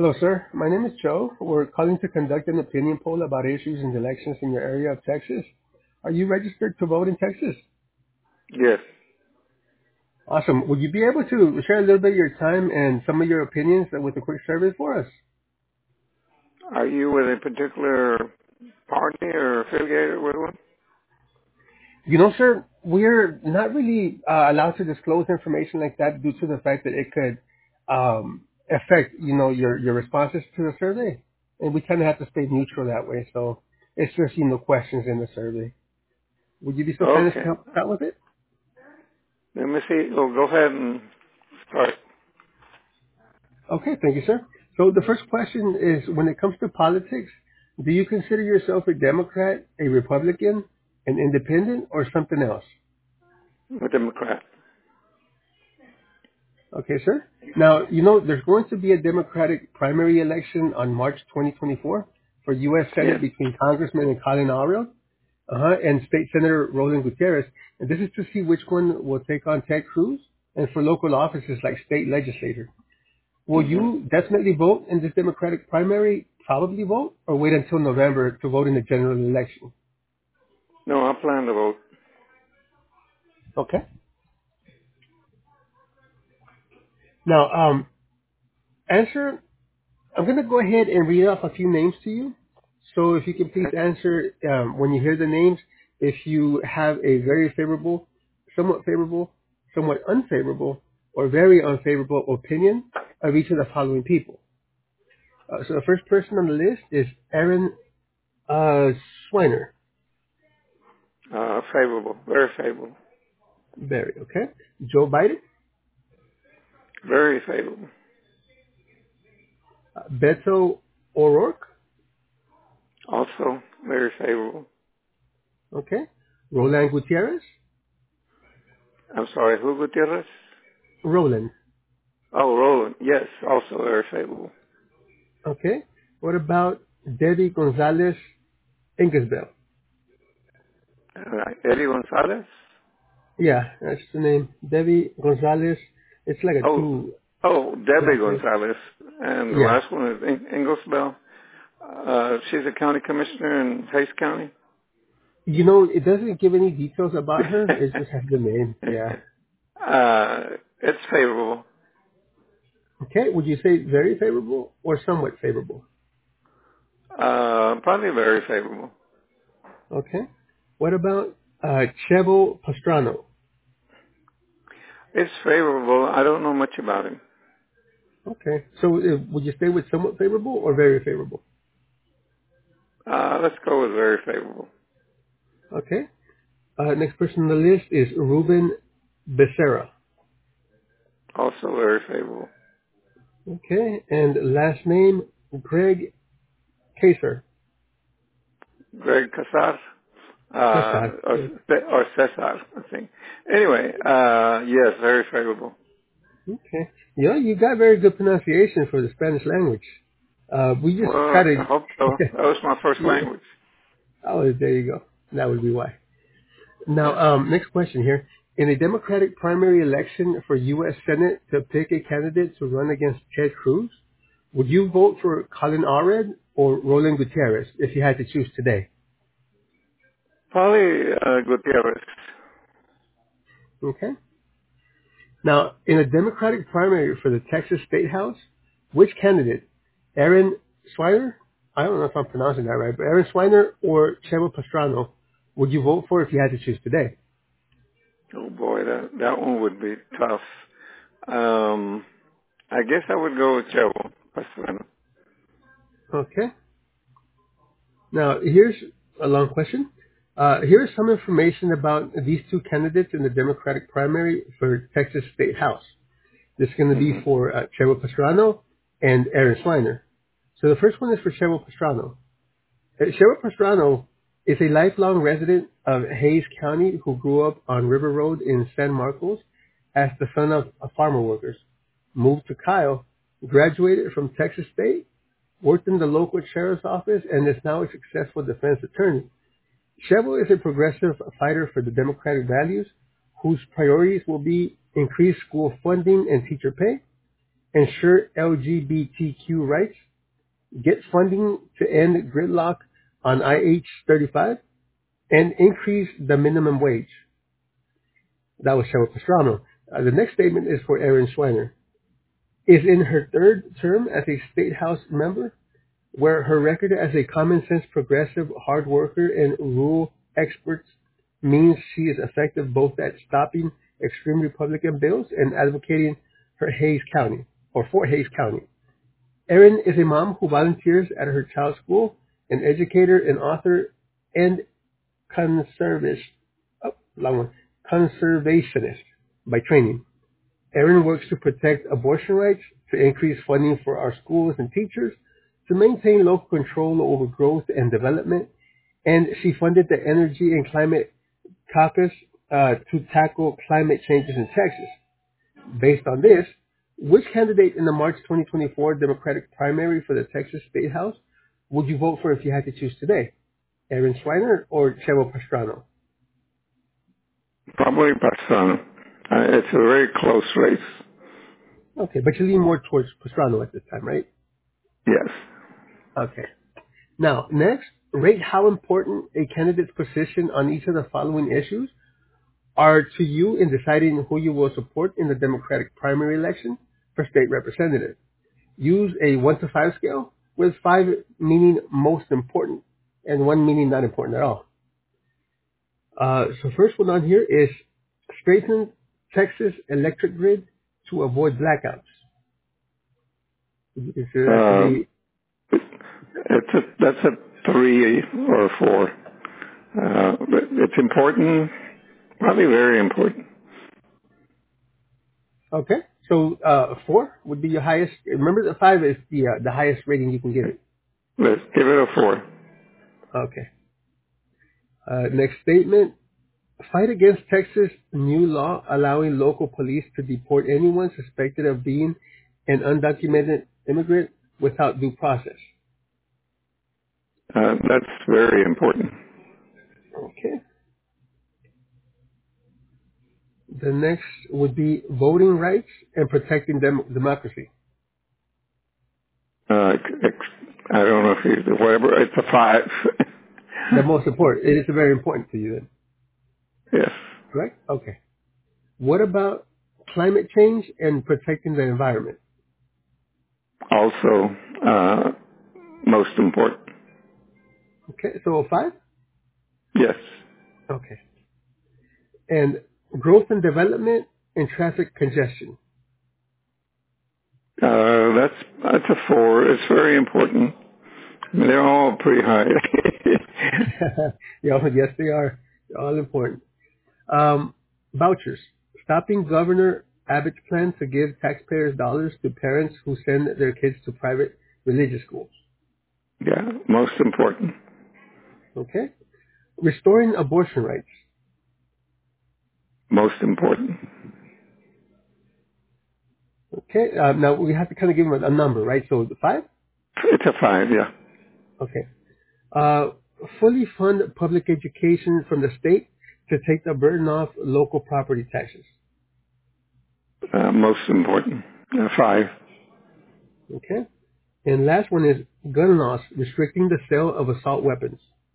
Hello, sir. My name is Joe. We're calling to conduct an opinion poll about issues in the elections in your area of Texas. Are you registered to vote in Texas? Yes. Awesome. Would you be able to share a little bit of your time and some of your opinions with a quick survey for us? Are you with a particular party or affiliated with one? You know, sir, we're not really allowed to disclose information like that due to the fact that it could affect, your responses to the survey. And we kind of have to stay neutral that way. So it's just, questions in the survey. Would you be so kind as to Okay. help out with it? Let me see. Oh, go ahead and start. Okay, thank you, sir. So the first question is, when it comes to politics, do you consider yourself a Democrat, a Republican, an independent, or something else? I'm a Democrat. Okay, sir. Now, there's going to be a Democratic primary election on March 2024 for U.S. Senate Yes. between Congressman Colin Ariel and State Senator Roland Gutierrez. And this is to see which one will take on Ted Cruz, and for local offices like state legislator. Will hmm you definitely vote in this Democratic primary, probably vote, or wait until November to vote in the general election? No, I plan to vote. Okay. Now, answer, I'm going to go ahead and read off a few names to you. So if you can please Okay. answer when you hear the names, if you have a very favorable, somewhat unfavorable, or very unfavorable opinion of each of the following people. So the first person on the list is Aaron Swiner. Favorable. Very favorable. Very, okay. Joe Biden. Very favorable. Beto O'Rourke. Also very favorable. Okay. Roland Gutierrez. I'm sorry, who Gutierrez? Roland. Oh, Roland. Yes, also very favorable. Okay. What about Debbie Gonzalez Ingesbell? Eddie Gonzalez? Yeah, that's the name. Debbie Gonzalez. It's like a Oh, two oh, Debbie last name. Gonzalez. And the Yeah. last one is Inglesbell. She's a county commissioner in Hayes County. It doesn't give any details about her. It just has the name. Yeah. It's favorable. Okay. Would you say very favorable or somewhat favorable? Probably very favorable. Okay. What about Chevo Pastrano? It's favorable. I don't know much about him. Okay. So would you stay with somewhat favorable or very favorable? Let's go with very favorable. Okay. Next person on the list is Ruben Becerra. Also very favorable. Okay. And last name, Greg Kaser. Greg Casar, Casar. or Cesar, I think. Anyway, yes, very favorable. Okay. You got very good pronunciation for the Spanish language. We just try Well, to, I hope so. That was my first yeah. language. Oh, there you go. That would be why. Yeah. Now, next question here. In a Democratic primary election for U.S. Senate to pick a candidate to run against Ted Cruz, would you vote for Colin Allred or Roland Gutierrez if you had to choose today? Probably Gutierrez. Okay. Now, in a Democratic primary for the Texas State House, which candidate, Aaron Swiner, I don't know if I'm pronouncing that right, but Aaron Swiner or Chevo Pastrano, would you vote for if you had to choose today? Oh boy, that one would be tough. I guess I would go with Chevo Pastrana. Okay. Now, here's a long question. Here's some information about these two candidates in the Democratic primary for Texas State House. This is going to be hmm for Chevo Pastrano and Aaron Swiner. So the first one is for Chevo Pastrano. Cheryl Pastrano is a lifelong resident of Hayes County who grew up on River Road in San Marcos as the son of farmer workers. Moved to Kyle, graduated from Texas State, worked in the local sheriff's office, and is now a successful defense attorney. Cheryl is a progressive fighter for the democratic values whose priorities will be increased school funding and teacher pay, ensure LGBTQ rights, get funding to end gridlock on IH-35, and increase the minimum wage. That was Cheryl Pastrana. The next statement is for Erin Schweiner. Is in her third term as a State House member, where her record as a common-sense progressive hard worker and rural expert means she is effective both at stopping extreme Republican bills and advocating for Hays County. Erin is a mom who volunteers at her child's school, an educator, an author, and conservationist by training. Erin works to protect abortion rights, to increase funding for our schools and teachers, to maintain local control over growth and development, and she funded the Energy and Climate Caucus to tackle climate changes in Texas. Based on this, which candidate in the March 2024 Democratic primary for the Texas State House would you vote for if you had to choose today? Erin Schweiner or Cheryl Pastrana? Probably Pastrana. It's a very close race. Okay, but you lean more towards Pastrana at this time, right? Yes. Okay. Now, next, rate how important a candidate's position on each of the following issues are to you in deciding who you will support in the Democratic primary election for state representative. Use a 1 to 5 scale, with 5 meaning most important and 1 meaning not important at all. So first one on here is straighten Texas electric grid to avoid blackouts. You consider that to be... That's a 3 or 4. But it's important, probably very important. Okay, so 4 would be your highest. Remember, the 5 is the highest rating you can give it. Let's give it a 4. Okay. Next statement. Fight against Texas' new law allowing local police to deport anyone suspected of being an undocumented immigrant without due process. That's very important. Okay. The next would be voting rights and protecting democracy. I don't know if you, whatever, it's a 5. The most important. It is very important to you then. Yes. Correct? Okay. What about climate change and protecting the environment? Also, most important. Okay, so a 5? Yes. Okay. And growth and development and traffic congestion. That's a 4. It's very important. I mean, they're all pretty high. Yes, they are. They're all important. Vouchers. Stopping Governor Abbott's plan to give taxpayers dollars to parents who send their kids to private religious schools. Yeah, most important. Okay. Restoring abortion rights. Most important. Okay. Now we have to kind of give them a number, right? So the 5? It's a 5, yeah. Okay. Fully fund public education from the state to take the burden off local property taxes. Most important. 5. Okay. And last one is gun laws restricting the sale of assault weapons.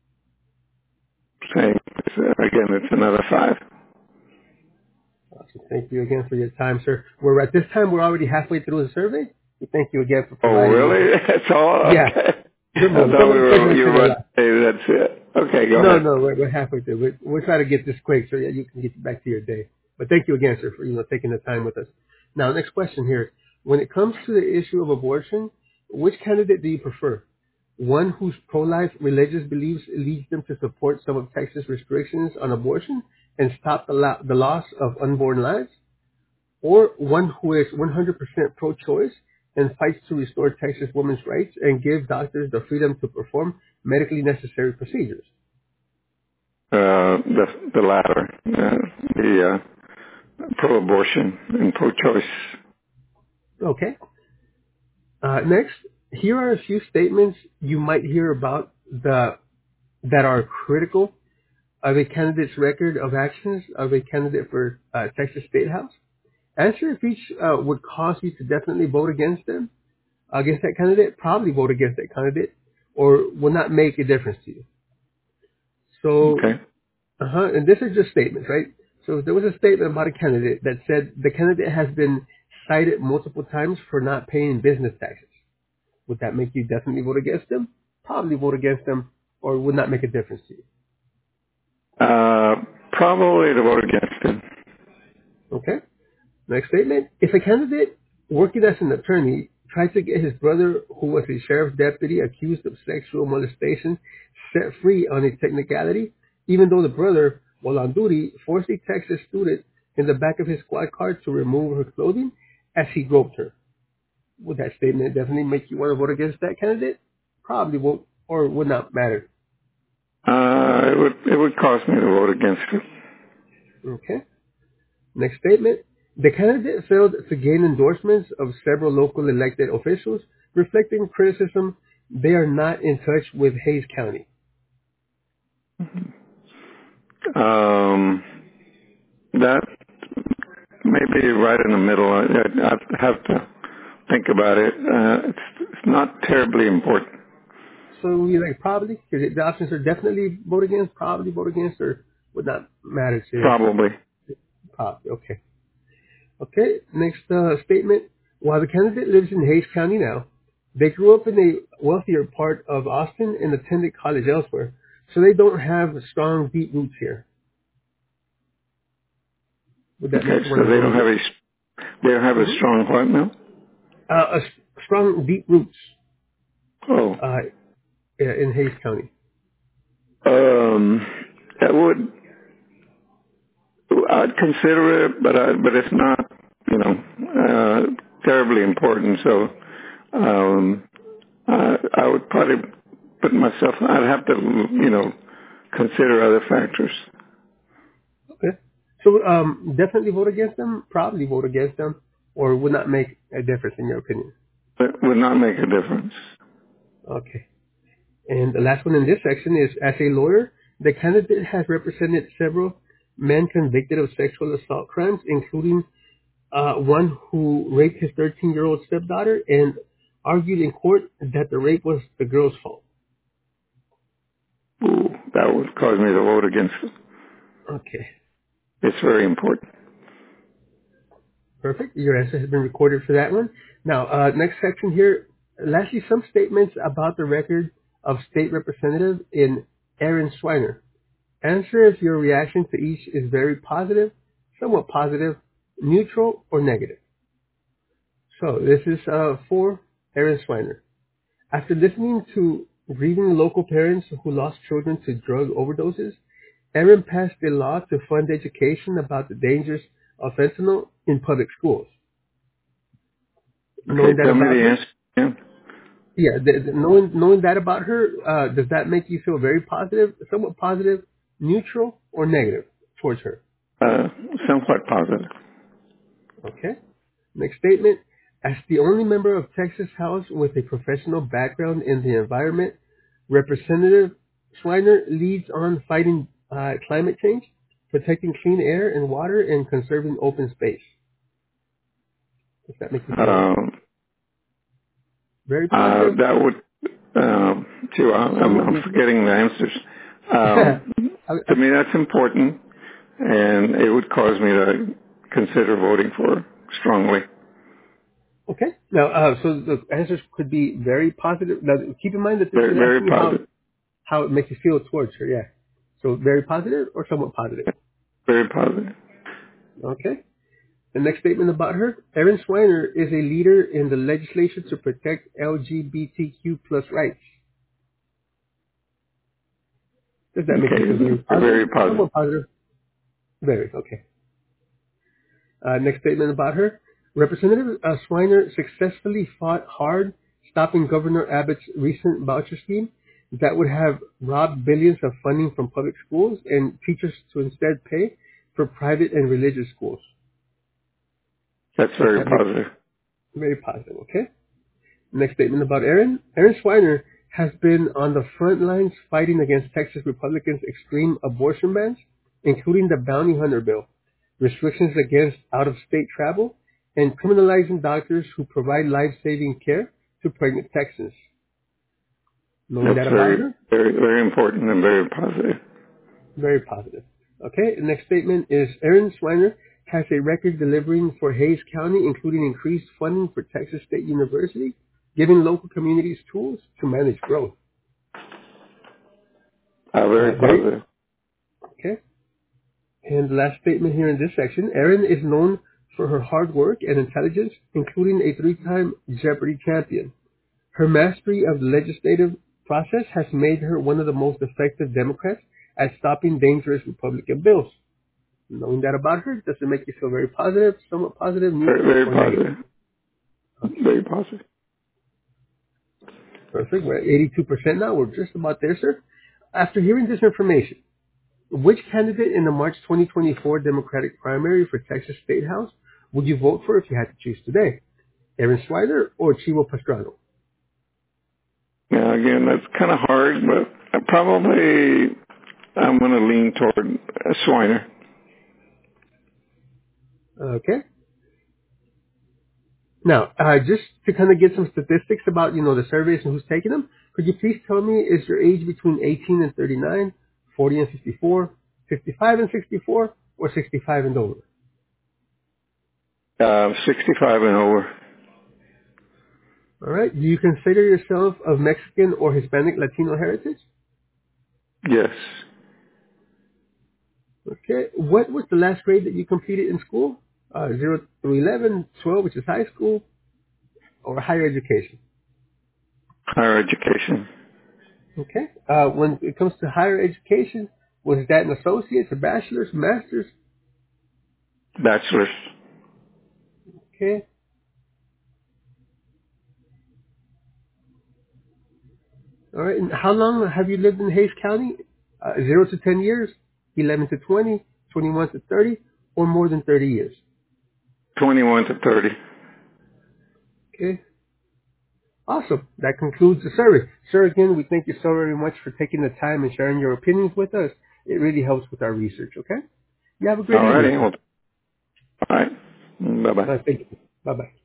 Same. Again, it's another 5. Awesome. Thank you again for your time, sir. At this time, we're already halfway through the survey. Thank you again for providing. Oh, really? That's all? Yeah. Okay. I thought you were that's it. Okay, go ahead. No, we're halfway through. We'll try to get this quick so you can get back to your day. But thank you again, sir, for taking the time with us. Now, next question here. When it comes to the issue of abortion, which candidate do you prefer? One whose pro-life religious beliefs leads them to support some of Texas' restrictions on abortion and stop the loss of unborn lives? Or one who is 100% pro-choice and fights to restore Texas women's rights and give doctors the freedom to perform medically necessary procedures? The latter. The pro-abortion and pro-choice. Okay. Next, here are a few statements you might hear about that are critical of a candidate's record of actions of a candidate for Texas State House. Answer if each would cause you to definitely vote against that candidate, probably vote against that candidate, or will not make a difference to you. So, Okay. and this is just statements, right? So if there was a statement about a candidate that said the candidate has been cited multiple times for not paying business taxes. Would that make you definitely vote against them? Probably vote against them, or would not make a difference to you. Probably to vote against him. Okay? Next statement. If a candidate working as an attorney tried to get his brother, who was a sheriff's deputy accused of sexual molestation, set free on a technicality, even though the brother, while on duty, forced a Texas student in the back of his squad car to remove her clothing as he groped her, would that statement definitely make you want to vote against that candidate? Probably won't, or would not matter. It would cause me to vote against him. Okay. Next statement. The candidate failed to gain endorsements of several local elected officials, reflecting criticism they are not in touch with Hays County. That may be right in the middle. I'd have to think about it. It's not terribly important. So you like probably? Because the options are definitely vote against, probably vote against, or would not matter to you? Probably. Probably. Okay. Okay. Next statement. While the candidate lives in Hays County now, they grew up in a wealthier part of Austin and attended college elsewhere, so they don't have strong, deep roots here. Would that make Okay, you so want to they vote don't have against? a strong what now? Strong, deep roots Oh, in Hays County. that would, I'd consider it, but it's not, terribly important. So, I would probably put myself, I'd have to, consider other factors. Okay. So definitely vote against them, probably vote against them, or would not make a difference in your opinion. It would not make a difference. Okay. And the last one in this section is, as a lawyer, the candidate has represented several men convicted of sexual assault crimes, including one who raped his 13-year-old stepdaughter and argued in court that the rape was the girl's fault. Ooh, that would cause me to vote against it. Okay. It's very important. Perfect. Your answer has been recorded for that one. Now, next section here. Lastly, some statements about the record of state representative in Aaron Schweiner. Answer if your reaction to each is very positive, somewhat positive, neutral, or negative. So this is for Aaron Schweiner. After listening to grieving local parents who lost children to drug overdoses, Aaron passed a law to fund education about the dangers of fentanyl in public schools. Okay, Knowing that tell me about the her, answer again. yeah, knowing that about her, does that make you feel very positive, somewhat positive, neutral, or negative towards her? Somewhat positive. Okay. Next statement. As the only member of Texas House with a professional background in the environment, Representative Schweiner leads on fighting climate change, protecting clean air and water, and conserving open space. Does that make you feel very positive? That would, I'm forgetting the answers. To me, that's important, and it would cause me to consider voting for her strongly. Okay. Now, so the answers could be very positive. Now, keep in mind that this Very, is very asking positive. how it makes you feel towards her. Yeah. So very positive or somewhat positive. Very positive. Okay. The next statement about her. Aaron Schweiner is a leader in the legislation to protect LGBTQ plus rights. Does that make you feel very positive? Very positive. Somewhat positive. Very. Okay. Next statement about her. Representative Schweiner successfully fought hard stopping Governor Abbott's recent voucher scheme that would have robbed billions of funding from public schools and teachers to instead pay for private and religious schools. That's very positive. Very positive, okay? Next statement about Aaron. Aaron Schweiner has been on the front lines fighting against Texas Republicans' extreme abortion bans, including the bounty hunter bill, restrictions against out-of-state travel, and criminalizing doctors who provide life-saving care to pregnant Texans. Knowing That's that about very, her? very, very important and very positive. Very positive. Okay, the next statement is Erin Swiner has a record delivering for Hays County, including increased funding for Texas State University, giving local communities tools to manage growth. Very positive. Okay. And the last statement here in this section, Erin is known for her hard work and intelligence, including a 3-time Jeopardy champion. Her mastery of the legislative process has made her one of the most effective Democrats at stopping dangerous Republican bills. Knowing that about her, does it make you feel very positive, somewhat positive, neutral, Very, very or positive. negative? Okay. Very positive. Perfect. We're at 82% now. We're just about there, sir. After hearing this information, which candidate in the March 2024 Democratic primary for Texas State House would you vote for if you had to choose today? Erin Swiner or Chivo Pastrana? Yeah, again, that's kind of hard, but probably I'm going to lean toward Swiner. Okay. Now, just to kind of get some statistics about, the surveys and who's taking them, could you please tell me, is your age between 18 and 39, 40 and 54, 55 and 64, or 65 and over? 65 and over. All right. Do you consider yourself of Mexican or Hispanic Latino heritage? Yes. Okay. What was the last grade that you completed in school? 0 through 11, 12, which is high school, or higher education? Higher education. Okay. When it comes to higher education, was that an associate's, a bachelor's, master's? Bachelor's. Okay. All right. And how long have you lived in Hays County? 0 to 10 years, 11 to 20, 21 to 30, or more than 30 years? 21 to 30. Okay. Awesome. That concludes the survey. Sir, again, we thank you so very much for taking the time and sharing your opinions with us. It really helps with our research, okay? You have a great All righty. evening. Well, all right. Bye-bye. Thank you. Bye-bye.